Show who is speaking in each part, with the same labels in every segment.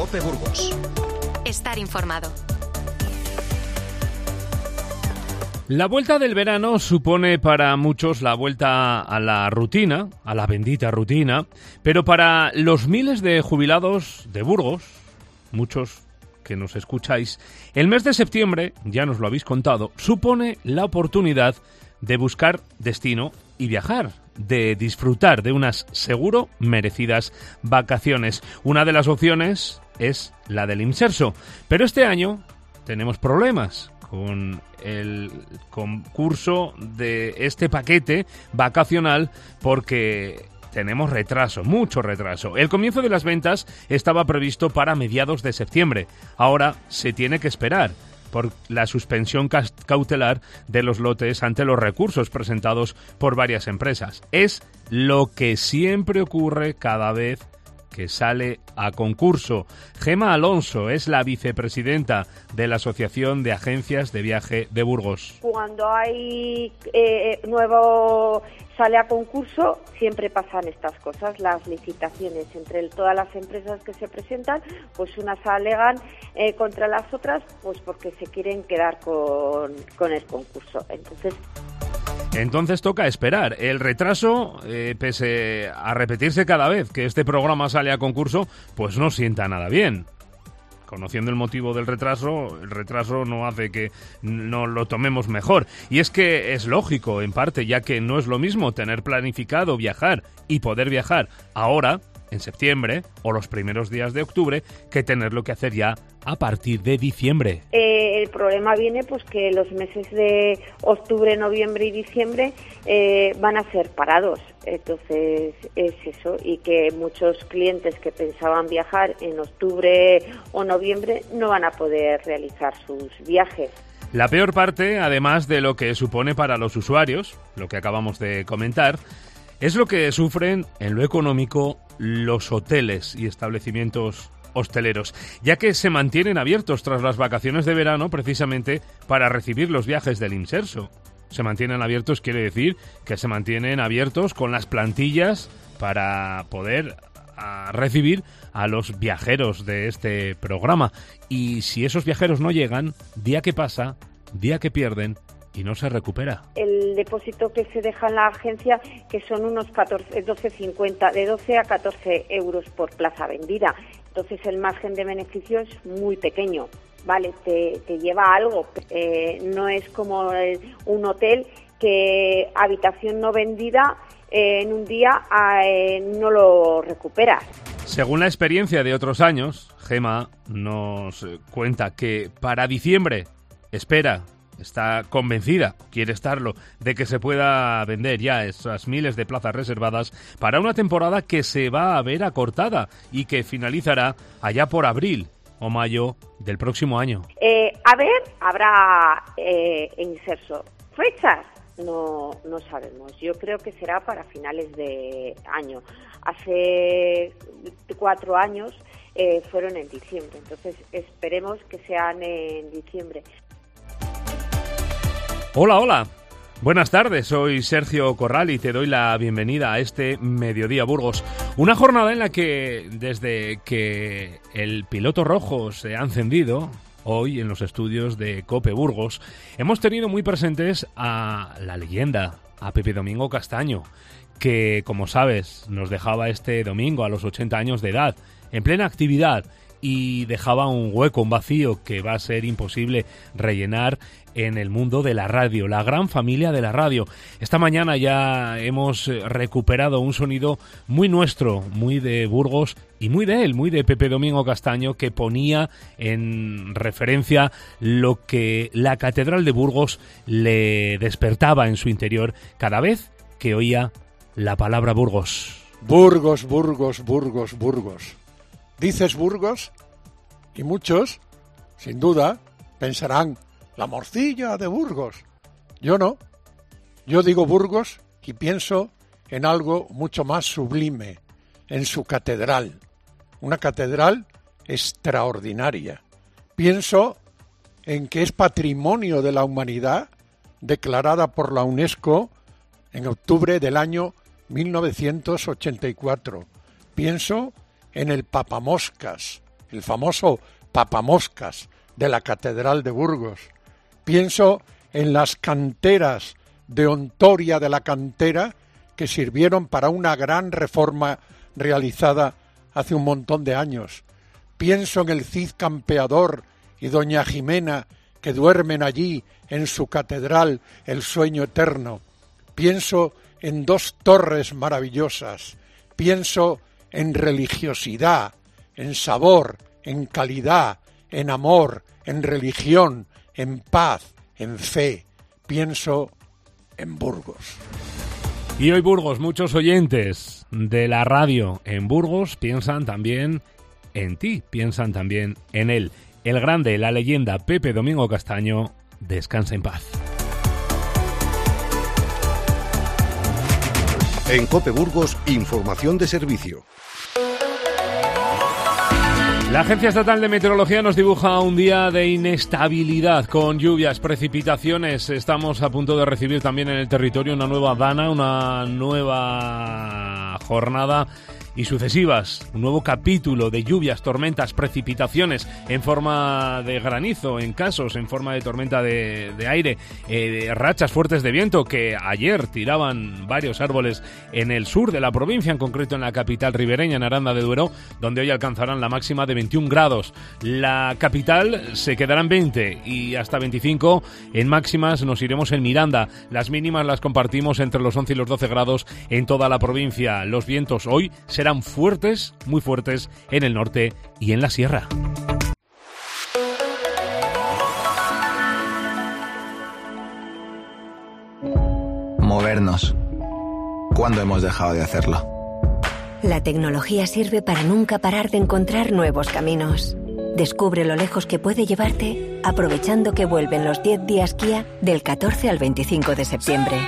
Speaker 1: COPE Burgos.
Speaker 2: Estar informado.
Speaker 3: La vuelta del verano supone para muchos la vuelta a la rutina, a la bendita rutina, pero para los miles de jubilados de Burgos, muchos que nos escucháis, el mes de septiembre, ya nos lo habéis contado, supone la oportunidad de buscar destino y viajar, de disfrutar de unas seguro merecidas vacaciones. Una de las opciones es la del Imserso, pero este año tenemos problemas con el concurso de este paquete vacacional porque tenemos retraso, mucho retraso. El comienzo de las ventas estaba previsto para mediados de septiembre. Ahora se tiene que esperar por la suspensión cautelar de los lotes ante los recursos presentados por varias empresas. Es lo que siempre ocurre cada vez que sale a concurso. Gema Alonso es la vicepresidenta de la Asociación de Agencias de Viaje de Burgos.
Speaker 4: Cuando hay nuevo sale a concurso, siempre pasan estas cosas, las licitaciones entre todas las empresas que se presentan, pues unas alegan contra las otras, pues porque se quieren quedar con el concurso. Entonces
Speaker 3: toca esperar. El retraso, pese a repetirse cada vez que este programa sale a concurso, pues no sienta nada bien. Conociendo el motivo del retraso, el retraso no hace que no lo tomemos mejor. Y es que es lógico, en parte, ya que no es lo mismo tener planificado viajar y poder viajar ahora, en septiembre, o los primeros días de octubre, que tenerlo que hacer ya a partir de diciembre.
Speaker 4: El problema viene pues que los meses de octubre, noviembre y diciembre van a ser parados. Entonces es eso, y que muchos clientes que pensaban viajar en octubre o noviembre no van a poder realizar sus viajes.
Speaker 3: La peor parte, además de lo que supone para los usuarios, lo que acabamos de comentar, es lo que sufren en lo económico los hoteles y establecimientos hosteleros, ya que se mantienen abiertos tras las vacaciones de verano precisamente para recibir los viajes del Imserso. Se mantienen abiertos quiere decir que se mantienen abiertos con las plantillas para poder recibir a los viajeros de este programa. Y si esos viajeros no llegan, día que pasa, día que pierden, y no se recupera.
Speaker 4: El depósito que se deja en la agencia, que son unos 12,50, de 12 a 14 euros por plaza vendida. Entonces el margen de beneficio es muy pequeño. Vale, te lleva algo. No es como un hotel que habitación no vendida en un día no lo recuperas.
Speaker 3: Según la experiencia de otros años, Gema nos cuenta que para diciembre está convencida, quiere estarlo, de que se pueda vender ya esas miles de plazas reservadas para una temporada que se va a ver acortada y que finalizará allá por abril o mayo del próximo año.
Speaker 4: Habrá Imserso. ¿Fechas? No sabemos. Yo creo que será para finales de año. Hace 4 años fueron en diciembre, entonces esperemos que sean en diciembre.
Speaker 3: Hola, buenas tardes, soy Sergio Corral y te doy la bienvenida a este Mediodía Burgos. Una jornada en la que, desde que el piloto rojo se ha encendido, hoy en los estudios de COPE Burgos, hemos tenido muy presentes a la leyenda, a Pepe Domingo Castaño, que, como sabes, nos dejaba este domingo a los 80 años de edad, en plena actividad, y dejaba un hueco, un vacío que va a ser imposible rellenar en el mundo de la radio, la gran familia de la radio. Esta mañana ya hemos recuperado un sonido muy nuestro, muy de Burgos y muy de él, muy de Pepe Domingo Castaño, que ponía en referencia lo que la Catedral de Burgos le despertaba en su interior cada vez que oía la palabra Burgos.
Speaker 5: Burgos, Burgos, Burgos, Burgos. Dices Burgos y muchos, sin duda, pensarán, la morcilla de Burgos. Yo no. Yo digo Burgos y pienso en algo mucho más sublime, en su catedral. Una catedral extraordinaria. Pienso en que es patrimonio de la humanidad, declarada por la UNESCO en octubre del año 1984. Pienso en el Papamoscas, el famoso papamoscas de la Catedral de Burgos. Pienso en las canteras de Ontoria de la Cantera que sirvieron para una gran reforma realizada hace un montón de años. Pienso en el Cid Campeador y doña Jimena que duermen allí en su catedral el sueño eterno. Pienso en dos torres maravillosas. Pienso en religiosidad, en sabor, en calidad, en amor, en religión, en paz, en fe. Pienso en Burgos.
Speaker 3: Y hoy Burgos, muchos oyentes de la radio en Burgos piensan también en ti, piensan también en él. El grande, la leyenda Pepe Domingo Castaño, descansa en paz.
Speaker 1: En COPE Burgos, información de servicio.
Speaker 3: La Agencia Estatal de Meteorología nos dibuja un día de inestabilidad con lluvias, precipitaciones. Estamos a punto de recibir también en el territorio una nueva dana, una nueva jornada y sucesivas, un nuevo capítulo de lluvias, tormentas, precipitaciones en forma de granizo, en casos, en forma de tormenta de aire, rachas fuertes de viento que ayer tiraban varios árboles en el sur de la provincia, en concreto en la capital ribereña, en Aranda de Duero, donde hoy alcanzarán la máxima de 21 grados. La capital se quedará en 20 y hasta 25 en máximas nos iremos en Miranda. Las mínimas las compartimos entre los 11 y los 12 grados en toda la provincia. Los vientos hoy serán fuertes, muy fuertes en el norte y en la sierra.
Speaker 6: Movernos. ¿Cuándo hemos dejado de hacerlo?
Speaker 7: La tecnología sirve para nunca parar de encontrar nuevos caminos. Descubre lo lejos que puede llevarte aprovechando que vuelven los 10 días Kia del 14 al 25 de septiembre.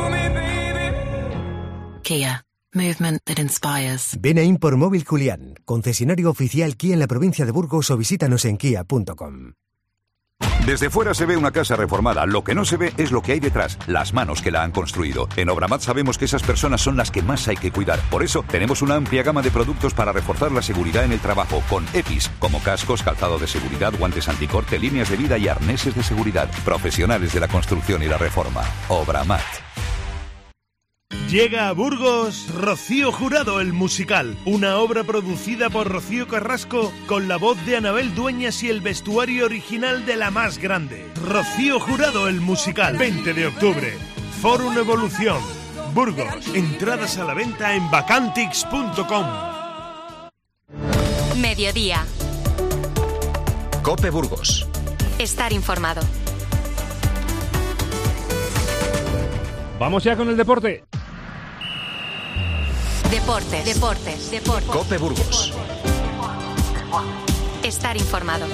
Speaker 8: Kia. Movement that inspires.
Speaker 9: Ven a Import Móvil Julián, concesionario oficial Kia en la provincia de Burgos, o visítanos en kia.com.
Speaker 10: Desde fuera se ve una casa reformada, lo que no se ve es lo que hay detrás, las manos que la han construido. En Obramat sabemos que esas personas son las que más hay que cuidar. Por eso tenemos una amplia gama de productos para reforzar la seguridad en el trabajo, con EPIs, como cascos, calzado de seguridad, guantes anticorte, líneas de vida y arneses de seguridad. Profesionales de la construcción y la reforma. Obramat.
Speaker 11: Llega a Burgos Rocío Jurado el musical, una obra producida por Rocío Carrasco con la voz de Anabel Dueñas y el vestuario original de la más grande. Rocío Jurado el musical, 20 de octubre, Fórum Evolución, Burgos. Entradas a la venta en vacantix.com.
Speaker 2: Mediodía.
Speaker 1: COPE Burgos.
Speaker 2: Estar informado.
Speaker 3: Vamos ya con el deporte.
Speaker 2: Deportes.
Speaker 1: COPE Burgos.
Speaker 2: Estar informado.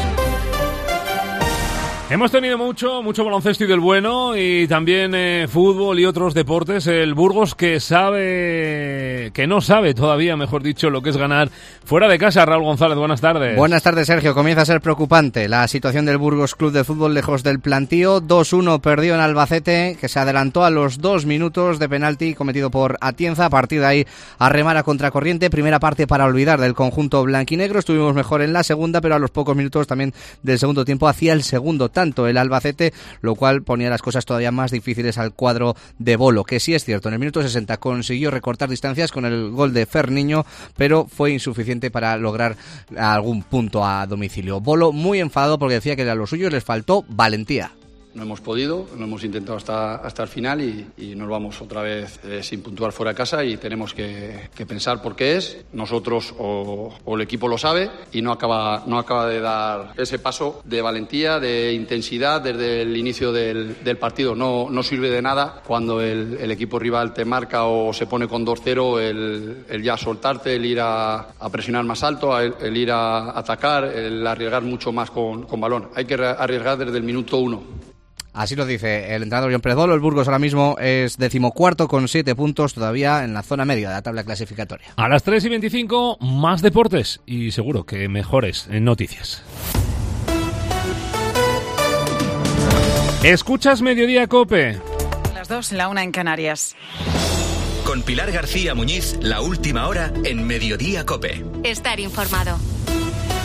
Speaker 3: Hemos tenido mucho baloncesto y del bueno, y también fútbol y otros deportes. El Burgos que no sabe todavía, mejor dicho, lo que es ganar fuera de casa. Raúl González, buenas tardes.
Speaker 12: Buenas tardes, Sergio. Comienza a ser preocupante la situación del Burgos Club de Fútbol lejos del plantío. 2-1 perdió en Albacete, que se adelantó a los 2 minutos de penalti cometido por Atienza. A partir de ahí a remar a contracorriente. Primera parte para olvidar del conjunto blanquinegro. Estuvimos mejor en la segunda, pero a los pocos minutos también del segundo tiempo hacía el segundo tanto el Albacete, lo cual ponía las cosas todavía más difíciles al cuadro de Bolo, que sí es cierto, en el minuto 60 consiguió recortar distancias con el gol de Ferniño, pero fue insuficiente para lograr algún punto a domicilio. Bolo muy enfadado porque decía que a los suyos les faltó valentía.
Speaker 13: No hemos podido, lo hemos intentado hasta el final y nos vamos otra vez sin puntuar fuera de casa, y tenemos que pensar por qué es. Nosotros o el equipo lo sabe y no acaba de dar ese paso de valentía, de intensidad desde el inicio del partido. No sirve de nada cuando el equipo rival te marca o se pone con 2-0 el ya soltarte, el ir a presionar más alto, el ir a atacar, el arriesgar mucho más con balón. Hay que arriesgar desde el minuto 1.
Speaker 12: Así lo dice el entrenador John Pérez Bolo. El Burgos ahora mismo es 14º con 7 puntos, todavía en la zona media de la tabla clasificatoria.
Speaker 3: A las 3:25, más deportes y seguro que mejores noticias. ¿Escuchas Mediodía COPE?
Speaker 14: Las 2, la 1 en Canarias.
Speaker 1: Con Pilar García Muñiz, la última hora en Mediodía COPE.
Speaker 2: Estar informado.